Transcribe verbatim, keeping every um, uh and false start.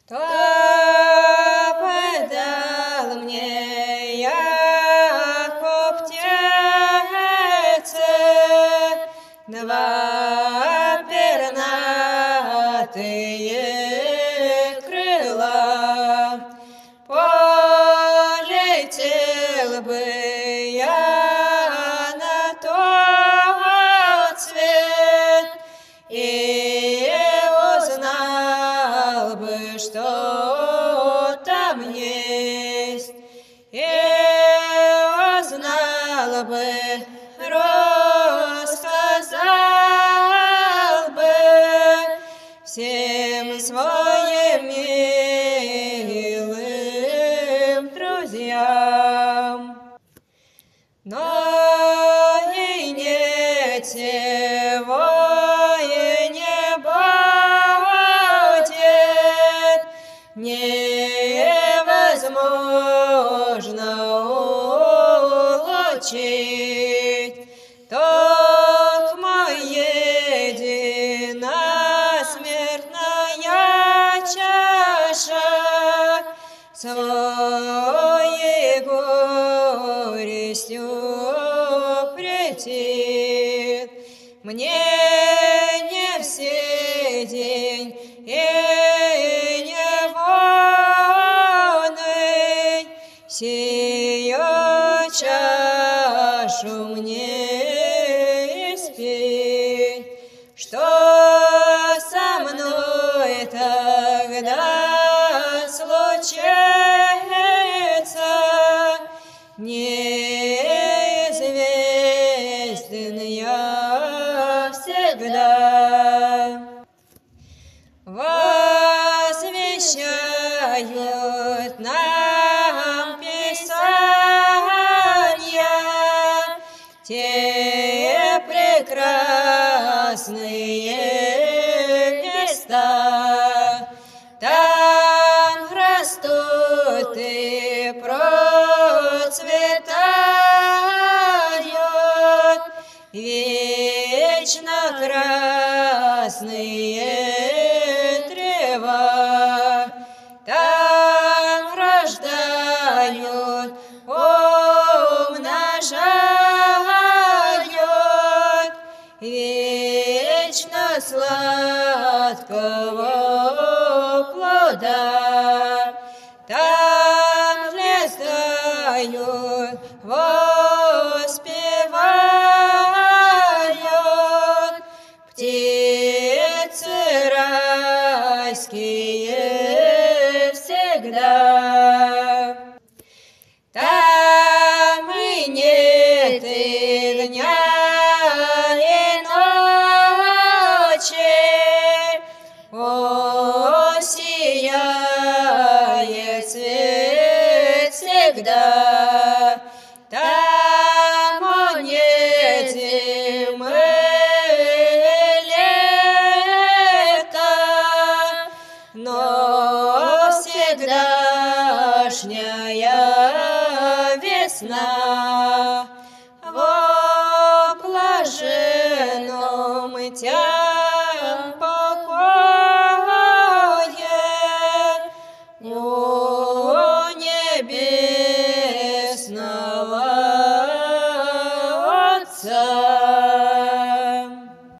Кто подал мне яко птице два пернатые крыла, полетел бы я на тот свет и узнал бы, что там есть, и узнал бы, рассказал бы всем своим милым друзьям. Но и не сего и не будет, невозможно улучшить. Токмо едина смертная чаша своей горестью претит. Мне не все день и не воный сию чашу мне испить. Что со мной тогда случится, неизвестен я всегда. Возвещают нам Писания те прекрасные места. Там растут и процветают вечно красные трева. Там рождают, умножают вечно сладкого плода. Там листают, воспевают птицы райские всегда. Там и нет и дня, и ночи, о, сияет свет всегда. Там он нет зимы, лета, но всегдашняя весна. Во блаженном тя